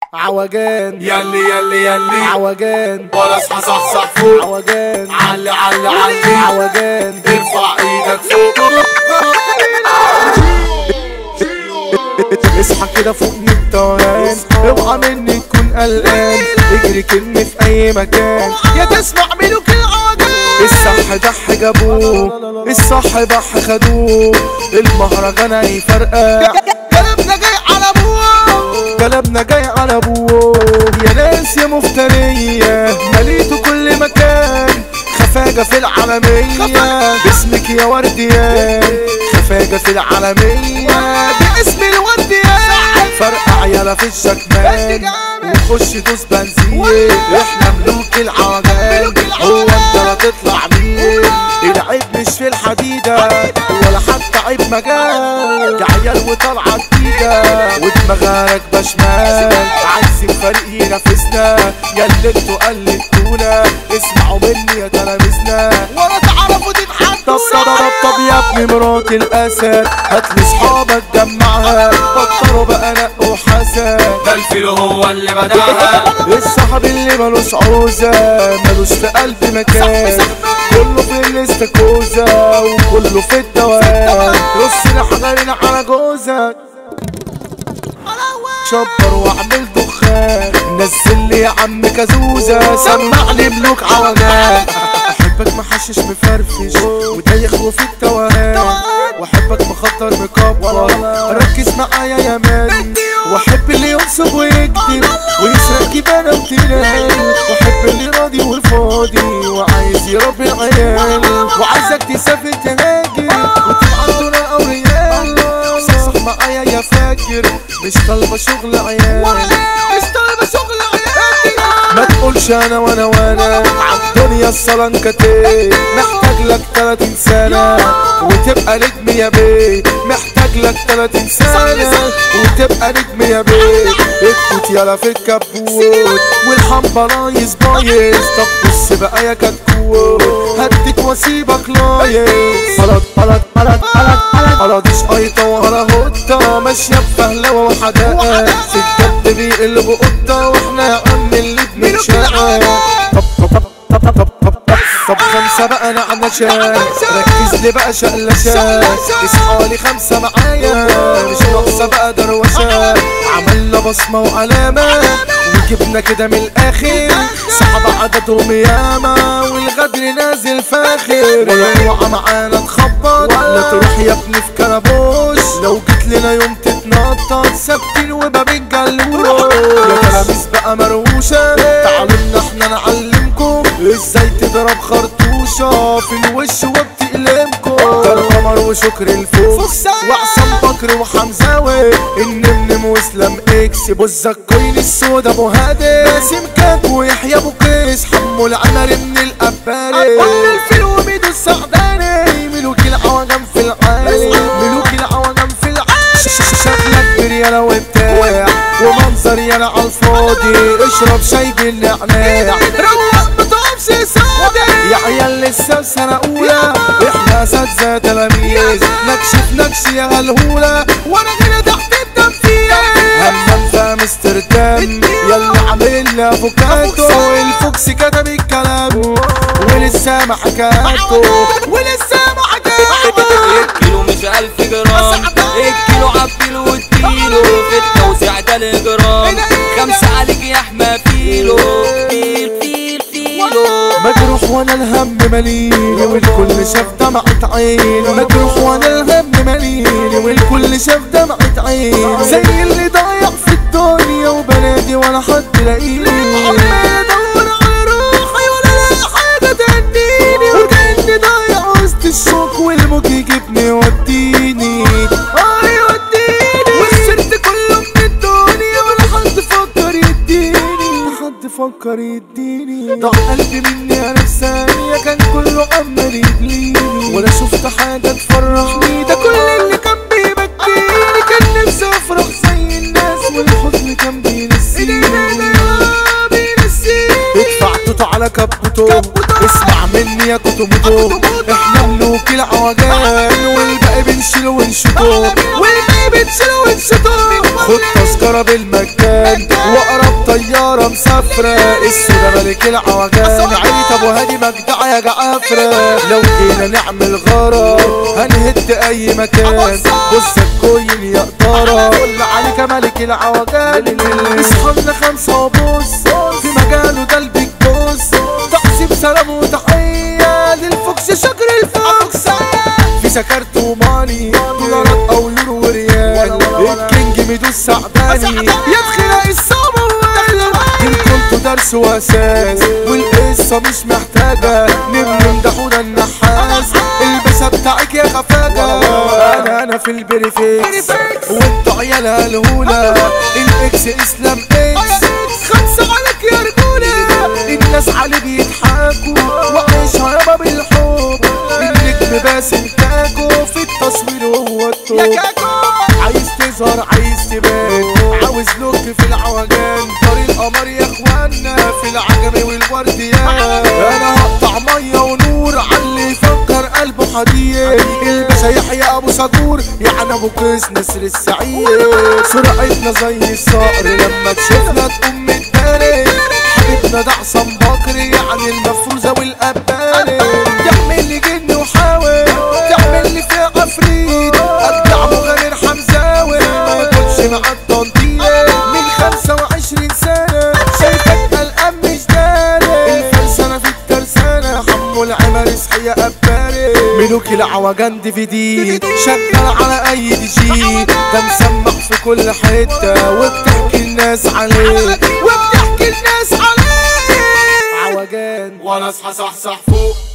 عوجان يلي عوجان ولا اصحى صحصح فوق عوجان علي عوجان ارفع ايدك فوق اصحى كده فوق من التوهان، اوعى مني تكون قلقان، اجري كني في اي مكان يا تسمع ملوك العوجان. الصح ضح جابوه، الصح بح خدوه، المهرجان هيفرقع، كلامنا جاي على ابوه، كلامنا جاي على ابوه. يا ناس يا مفترية مليتوا كل مكان، خفاجة في العالمية باسمك يا ورديان، خفاجة في العالمية باسم الورديان. فرقع يالا في الشكمان وخش دوس بنزين، احنا ملوك العوجان، هو انت لا تطلع مين؟ العيب مش في الحديدة ولا حتى عيب مجال، عيال وطلعة جديدة ودماغها راكبة شمال، عايزين فريق ينافسنا ياللي انتوا قلدتونا، اسمعوا مني يا تلاميذنا ولا تعرفوا تتحدونا. طب يا ابني مرات الاسد هاتلي صحابك جمعها، بطلوا بقى نق وحسد، ده الفيل هو اللي بدأها، الصاحب اللي ملوش عوزة ملوش في قلب مكان، كله في الاستاكوزة وكله في الدوام، رص لحجرين على جوزك شبر واعمل دخان، نزل لي يا عم كازوزة سمعني ملوك عوجان. احبك محشش مفرفش ودايخ وفي التوهان، واحبك مخدر مكبر ركز معايا يا مان، واحب اللي ينصب ويكذب ويسرق كبانة وتنام، واحب اللي راضي وفاضي وعايز يربي العيال، وعايزك تسافر تهاجر وتبقى دون الاوريال، صحصح معايا يا فاكر مش طالبة شغل عيال، مش طالبة شغل عيال. ما تقولش انا وانا عالدنيا الصلنكتين، محتاج لك 30 سنة وتبقى نجم يا بيه، محتاج لك 30 سنة وتبقى نجم يا بيه، الكوت يالا في الكبوت والحنبلايز بايظ، طب بص بقى يا كتكوت هديك واسيبك لايص، قلطيش قيطة ولا هدة ماشية بفهلوة وحدائق، ستات بيقلبوا قطة واحنا يا عم اللي بنتشقى. طب 5 بقى انا عنشان، ركز لي بقى شقلشان، اصحى لي 5 معايا مش ناقصة بقى دروشة، عملنا بصمة وعلامة وجبنا كده من الاخر، صحاب عددهم ياما والغدر نازل فاخر، ولا اوعى معانا تخبط لا تروح يا ابني في كربوش، لو جيت لنا يوم تتنطط ثابتين وما بنجلوش، يا تلاميذ بقى مروشة تعالوا لنا احنا نعلمكم ازاي تضرب خرطوشة في الوش وبتقلمكم، قمر وشكر الفوكس وعصام بكر وحمزاوي النمنم واسلام اكس، بوزك كوين السودا ابو هادي باسم كاك ويحيى ابو قيس، حمو العمر من القبالي قلنا الفيل وميدو السعداني، ملوك العوجان في العالي، ملوك العوجان في العالي، شكلك بريالة وبتاع ومنظر يالا عالفاضي، اشرب شاي بالنعناع روق مطعمش سادة، يا عيال لسه سنة اولى احنا اساتذة تلاميذ، نكشف يا هالهولة وانا هنا تحت التنفيذ، همام في امستردام يلا عامل لي افوكاتو، الفوكس كتب الكلام ولسه ما حكاته، ولسه ما حكاته. الكيلو مش 1000 جرام، الكيلو عبيله واديله في التوزيع ده الجرام، 5 عليك يا احمى فيلو مجروح وانا الهم مليني والكل شاف دمعة عيني، مجروح وانا الهم مليني والكل شاف دمعة عيني، زي اللي ضايع في الدنيا وبنادي ولا حد لاقيني، عمال ادور على روحي ولا لاقي حاجة تهنيني، وكأني ضايع وسط الشوك والموج يجيبني يوديني يوديني، وخسرت كله من الدنيا ولا حد فكر يديني، حد فكر يديني، ضاع قلبي مني انا في ثانية كان كله عمال يبليني، ولا شفت حاجة تفرحني، ده كل اللي كان بيبكيني، كان نفسي افرح زي الناس والحزن كان بينسيني، ادفع توتو على كبوتو اسمع مني يا كوتوموتو، احنا ملوك العوجان والباقي بنشيله ونشطو، والباقي بنشيله ونشطو، خد تذكرة بالمجان واقرب طيارة مسافرة السودا ملك العوجان عيلة ابو هادي مجدع يا جعفرة لو جينا نعمل غارة هنهد اي مكان بص الكوين يا قدارة كل عليك ملك العوجان اصحى لنا 5 وبص في مجاله ده البيج بوس تقسيم سلام وتحية للفوكس شجر الفوكس في سكرت وماني دولارات او يورو وريال الكينج ميدو السعداني يدخل الصامة الكل درس واساس والقصة مش محتاجة نمدحونا النحاس البسة بتاعك يا خفاجة انا في البريفكس وانتو عيالها الهولة الاكس اسلام اكس خمسة عليك يا رجولة الناس علي بيضحكوا وعيشها يابا بالحب النجم باسم كاكو في التصوير هو التوب عايز تظهر عايز تبان عاوز لوك في العوجان طريق القمر يا اخوانا في العجمي والورديان انا هقطع ميه ونور عاللي يفكر قلبه حديد الباشا يحيى ابو صدور يعني ابو قيس نسر السعيد سرعتنا زي الصقر لما تشوفنا تقوم متداري حبيبنا ده عصام بكري يعني المفروزه والقبالي تعمل لي جن وحاول تعمل لي فيها عفريت اجدع مغامر حمزاوي ما يكونش مع التنطيط من 25 سنه شايفك قلقان مش داري الفرسانه في الترسانه حمو العمر اصحى يا قباري ملوك العوجان DVD شغال على اي DJ ده مسمع في كل حته وبتحكي الناس عليه عوجان وانا اصحى صحصح فوق